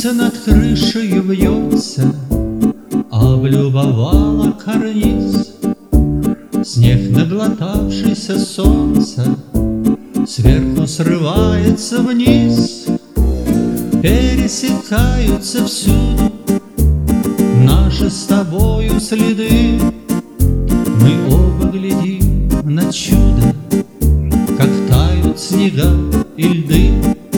Птица над крышей вьется, облюбовала карниз. Снег, наглотавшийся солнца, сверху срывается вниз. Пересекаются всюду наши с тобою следы. Мы оба глядим на чудо, как тают снега и льды.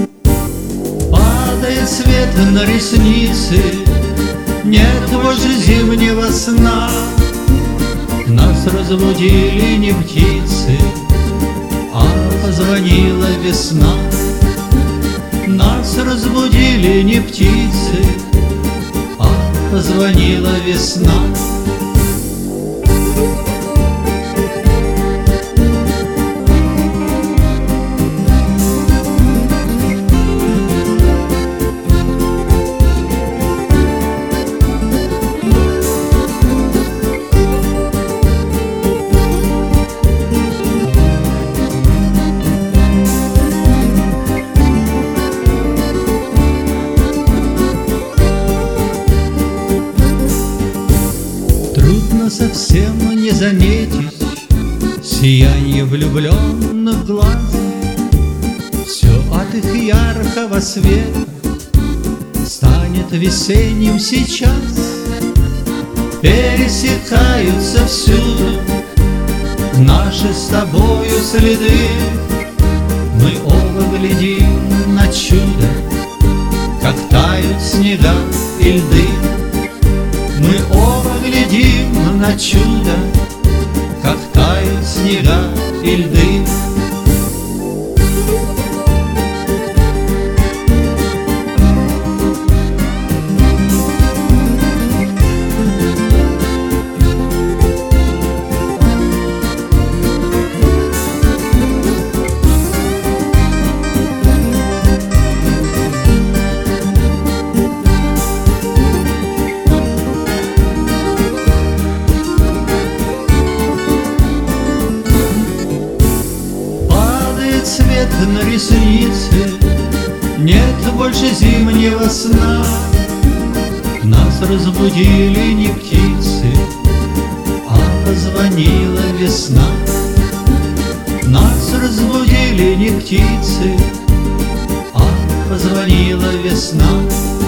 Падает свет на ресницы, нет больше зимнего сна. Нас разбудили не птицы, а позвонила весна. Нас разбудили не птицы, а позвонила весна. Трудно совсем не заметить сияние влюбленных глаз. Все от их яркого света станет весенним сейчас. Пересекаются всюду наши с тобою следы. Мы оба глядим на чудо, как тают снега и льды. Мы оба глядим на чудо, как тают снега и льды. Свет на реснице, нет больше зимнего сна. Нас разбудили не птицы, а позвонила весна. Нас разбудили не птицы, а позвонила весна.